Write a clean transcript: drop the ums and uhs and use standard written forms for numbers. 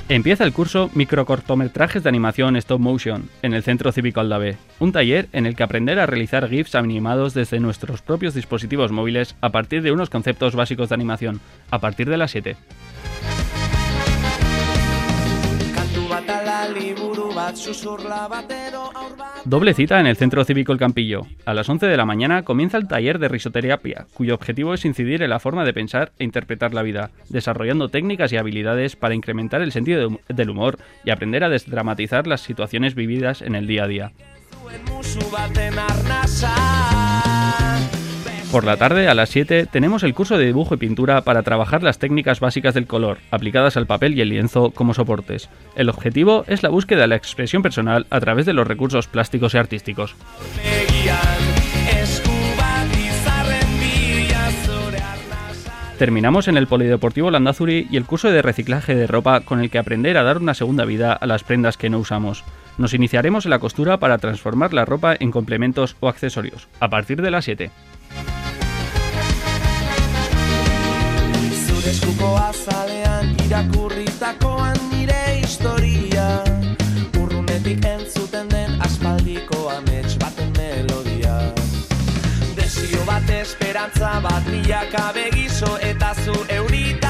Empieza el curso Microcortometrajes de animación Stop Motion en el Centro Cívico Aldave, un taller en el que aprender a realizar GIFs animados desde nuestros propios dispositivos móviles a partir de unos conceptos básicos de animación, a partir de las 7. Doble cita en el Centro Cívico El Campillo. A las 11 de la mañana comienza el taller de risoterapia, cuyo objetivo es incidir en la forma de pensar e interpretar la vida, desarrollando técnicas y habilidades para incrementar el sentido del humor y aprender a desdramatizar las situaciones vividas en el día a día. Por la tarde, a las 7, tenemos el curso de dibujo y pintura para trabajar las técnicas básicas del color, aplicadas al papel y el lienzo como soportes. El objetivo es la búsqueda de la expresión personal a través de los recursos plásticos y artísticos. Terminamos en el Polideportivo Landazuri y el curso de reciclaje de ropa con el que aprender a dar una segunda vida a las prendas que no usamos. Nos iniciaremos en la costura para transformar la ropa en complementos o accesorios, a partir de las 7. Eskuko azalean irakurritakoan nire historia, urrunetik entzuten den aspaldiko amets baten melodia. Desio bat, esperantza bat, milaka begiso eta zu eurita